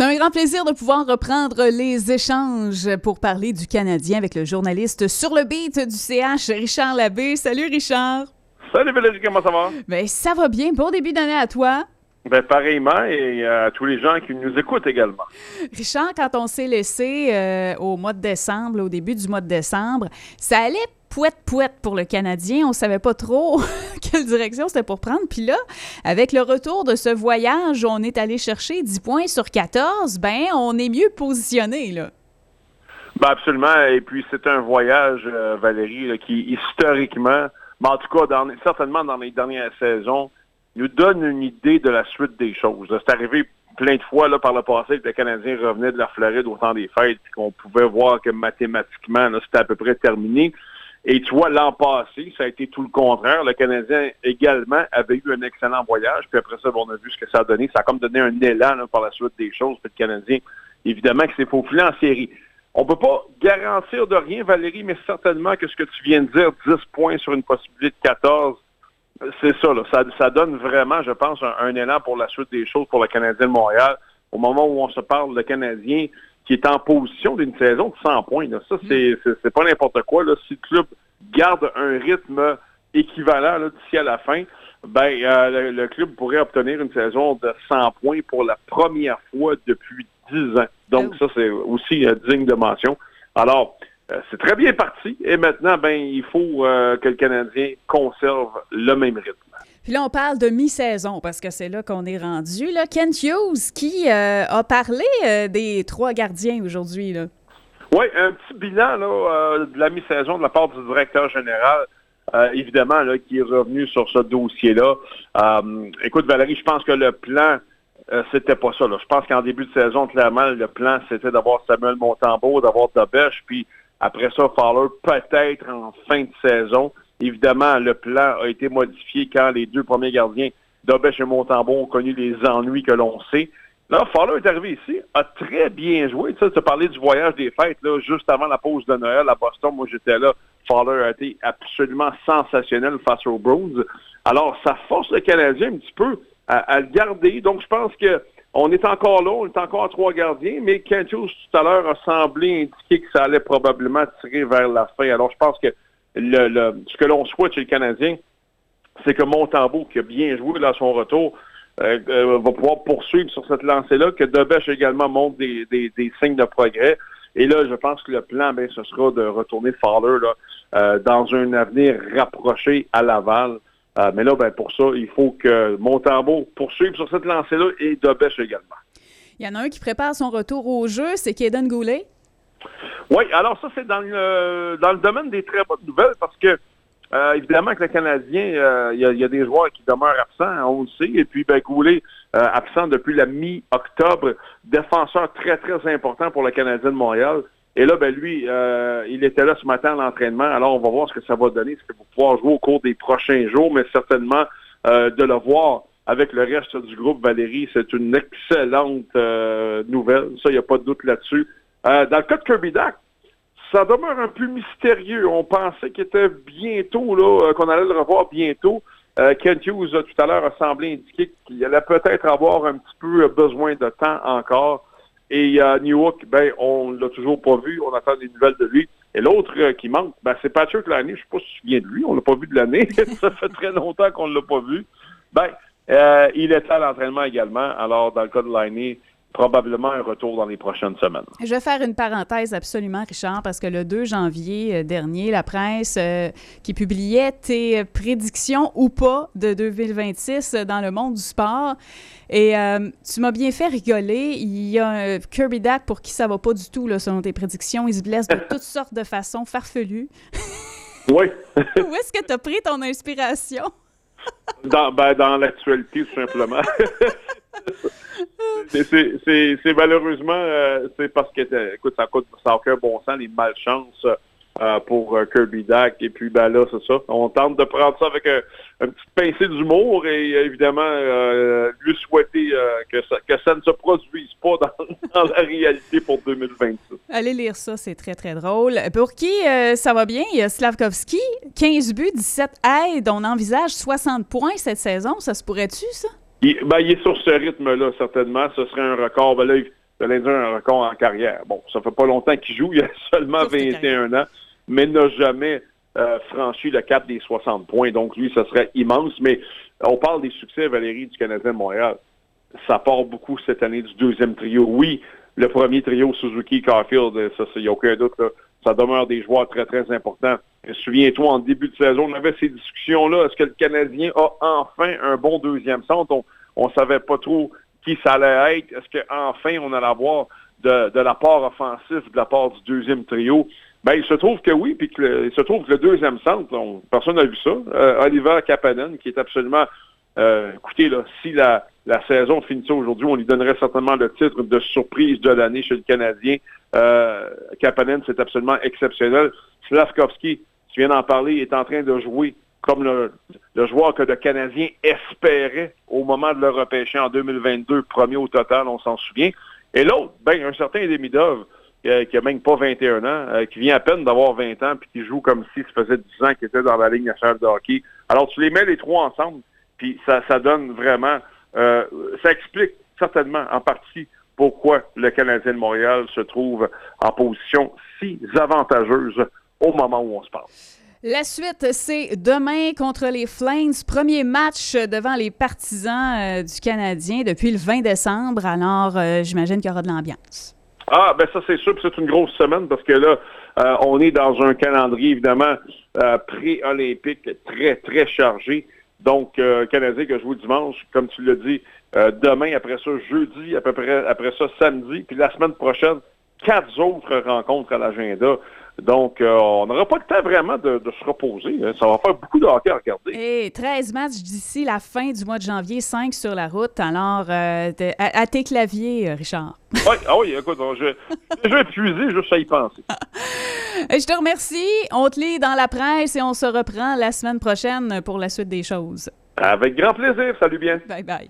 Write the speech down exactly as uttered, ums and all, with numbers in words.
un grand plaisir de pouvoir reprendre les échanges pour parler du Canadien avec le journaliste sur le beat du C H, Richard Labbé. Salut Richard! Salut Valérie, comment ça va? Ben, ça va bien. Bon début d'année à toi. Ben, pareillement, et à tous les gens qui nous écoutent également. Richard, quand on s'est laissé euh, au mois de décembre, au début du mois de décembre, ça allait pouette-pouette pour le Canadien. On savait pas trop quelle direction c'était pour prendre. Puis là, avec le retour de ce voyage où on est allé chercher dix points sur quatorze, ben on est mieux positionné, là. Ben absolument. Et puis, c'est un voyage, euh, Valérie, là, qui, historiquement, mais en tout cas, dans, certainement dans les dernières saisons, nous donne une idée de la suite des choses. C'est arrivé plein de fois là, par le passé que le Canadien revenait de la Floride au temps des fêtes, puis qu'on pouvait voir que mathématiquement, là, c'était à peu près terminé. Et tu vois, l'an passé, ça a été tout le contraire. Le Canadien également avait eu un excellent voyage, puis après ça, on a vu ce que ça a donné. Ça a comme donné un élan là, par la suite des choses. Puis le Canadien, évidemment, que c'est faufilé en série. On peut pas garantir de rien, Valérie, mais certainement que ce que tu viens de dire, dix points sur une possibilité de quatorze, c'est ça, là. Ça, ça donne vraiment, je pense, un, un élan pour la suite des choses pour le Canadien de Montréal. Au moment où on se parle, le Canadien qui est en position d'une saison de cent points, là. Ça, c'est, c'est, c'est pas n'importe quoi, là. Si le club garde un rythme équivalent là, d'ici à la fin, ben euh, le, le club pourrait obtenir une saison de cent points pour la première fois depuis dix ans. Donc, oh. ça, c'est aussi euh, digne de mention. Alors, Euh, c'est très bien parti et maintenant, ben, il faut euh, que le Canadien conserve le même rythme. Puis là, on parle de mi-saison parce que c'est là qu'on est rendu. Là. Kent Hughes qui euh, a parlé euh, des trois gardiens aujourd'hui. Là. Oui, un petit bilan là, euh, de la mi-saison de la part du directeur général, euh, évidemment, là, qui est revenu sur ce dossier-là. Euh, écoute, Valérie, je pense que le plan, euh, c'était pas ça. Là. Je pense qu'en début de saison, clairement, le plan, c'était d'avoir Samuel Montembeault, d'avoir Dobèche, puis après ça, Fowler, peut-être en fin de saison. Évidemment, le plan a été modifié quand les deux premiers gardiens, Dobèche et Montembeault, ont connu les ennuis que l'on sait. Là, Fowler est arrivé ici, a très bien joué. Tu sais, tu as parlé du voyage des fêtes, là, juste avant la pause de Noël à Boston. Moi, j'étais là. Fowler a été absolument sensationnel face aux Bruins. Alors, ça force le Canadien un petit peu à, à le garder. Donc, je pense que on est encore là, on est encore à trois gardiens, mais Kent Hughes, tout à l'heure, a semblé indiquer que ça allait probablement tirer vers la fin. Alors, je pense que le, le, ce que l'on souhaite chez le Canadien, c'est que Montembeault, qui a bien joué là, à son retour, euh, euh, va pouvoir poursuivre sur cette lancée-là, que Dobèche également montre des, des, des signes de progrès. Et là, je pense que le plan, ben, ce sera de retourner Fowler là, euh, dans un avenir rapproché à Laval. Euh, mais là, ben, pour ça, il faut que Montembeault poursuive sur cette lancée-là et Dobèche également. Il y en a un qui prépare son retour au jeu, c'est Kaiden Goulet. Oui, alors ça, c'est dans le, dans le domaine des très bonnes nouvelles parce que, euh, évidemment, que le Canadien, euh, il y a, il y a des joueurs qui demeurent absents, on le sait, et puis ben, Goulet, euh, absent depuis la mi-octobre, défenseur très, très important pour le Canadien de Montréal. Et là, ben lui, euh, il était là ce matin à l'entraînement. Alors, on va voir ce que ça va donner, ce que vous pouvoir jouer au cours des prochains jours, mais certainement euh, de le voir avec le reste du groupe, Valérie, c'est une excellente euh, nouvelle. Ça, il n'y a pas de doute là-dessus. Euh, dans le cas de Kirby Dach, ça demeure un peu mystérieux. On pensait qu'il était bientôt, là, qu'on allait le revoir bientôt. Euh, Kent Hughes, tout à l'heure, a semblé indiquer qu'il allait peut-être avoir un petit peu besoin de temps encore. Et euh, Newhook, ben, on l'a toujours pas vu. On attend des nouvelles de lui. Et l'autre euh, qui manque, ben, c'est Patrick Laine. Je ne sais pas si tu te souviens de lui. On l'a pas vu de l'année. Ça fait très longtemps qu'on ne l'a pas vu. Ben, euh, il était à l'entraînement également. Alors, dans le cas de Laine, probablement un retour dans les prochaines semaines. Je vais faire une parenthèse absolument, Richard, parce que le deux janvier dernier, la presse euh, qui publiait tes prédictions ou pas de deux mille vingt-six dans le monde du sport. Et euh, tu m'as bien fait rigoler. Il y a un Kirby Dach pour qui ça va pas du tout, là, selon tes prédictions. Il se blesse de toutes sortes de façons farfelues. Oui. Où est-ce que tu as pris ton inspiration? dans, ben, dans l'actualité, tout simplement. C'est, c'est, c'est, c'est malheureusement, euh, c'est parce que, écoute, ça coûte, ça n'a aucun bon sens, les malchances euh, pour euh, Kirby Dach. Et puis, ben là, c'est ça. On tente de prendre ça avec un, un petit pincée d'humour et évidemment, euh, lui souhaiter euh, que, ça, que ça ne se produise pas dans, dans la réalité pour deux mille vingt-six. Allez lire ça, c'est très, très drôle. Pour qui euh, ça va bien, il y a Slavkovski, quinze buts, dix-sept aides. On envisage soixante points cette saison. Ça se pourrait-tu, ça? Il, ben, il est sur ce rythme-là, certainement. Ce serait un record. Ben là, de l'Indien un record en carrière. Bon, ça fait pas longtemps qu'il joue, il a seulement vingt et un ans, mais n'a jamais euh, franchi le cap des soixante points. Donc, lui, ça serait immense. Mais on parle des succès, Valérie, du Canadien de Montréal. Ça part beaucoup cette année du deuxième trio. Oui, le premier trio, Suzuki, Caulfield, ça, il n'y a aucun doute, là, ça demeure des joueurs très, très importants. Et souviens-toi, en début de saison, on avait ces discussions-là. Est-ce que le Canadien a enfin un bon deuxième centre? On ne savait pas trop qui ça allait être. Est-ce qu'enfin, on allait avoir de, de l'apport offensif de la part du deuxième trio? Ben, il se trouve que oui, puis que le, il se trouve que le deuxième centre, on, personne n'a vu ça. Euh, Oliver Kapanen, qui est absolument... Euh, écoutez, là, si la, la saison finissait aujourd'hui, on lui donnerait certainement le titre de surprise de l'année chez le Canadien. Euh, Kapanen, c'est absolument exceptionnel. Slavkovski, tu viens d'en parler, est en train de jouer comme le, le joueur que le Canadien espérait au moment de le repêcher en deux mille vingt-deux, premier au total, on s'en souvient. Et l'autre, ben, un certain Demidov, euh, qui a même pas vingt et un ans, euh, qui vient à peine d'avoir vingt ans, puis qui joue comme si ça faisait dix ans qu'il était dans la Ligue nationale de hockey. Alors, tu les mets les trois ensemble, puis ça, ça donne vraiment... Euh, ça explique certainement en partie pourquoi le Canadien de Montréal se trouve en position si avantageuse au moment où on se parle. La suite, c'est demain contre les Flames. Premier match devant les partisans euh, du Canadien depuis le vingt décembre. Alors, euh, j'imagine qu'il y aura de l'ambiance. Ah, ben ça, c'est sûr que c'est une grosse semaine parce que là, euh, on est dans un calendrier, évidemment, euh, pré-olympique très, très chargé. Donc, euh, Canadien qui a joué dimanche, comme tu l'as dit, euh, demain, après ça, jeudi, à peu près, après ça, samedi, puis la semaine prochaine, quatre autres rencontres à l'agenda. Donc, euh, on n'aura pas le temps vraiment de, de se reposer. Hein. Ça va faire beaucoup de hockey à regarder. Et treize matchs d'ici la fin du mois de janvier, cinq sur la route. Alors, euh, à, à tes claviers, Richard. Oui, ah oui, écoute, je, je vais épuiser juste à y penser. Je te remercie. On te lit dans la presse et on se reprend la semaine prochaine pour la suite des choses. Avec grand plaisir. Salut bien. Bye bye.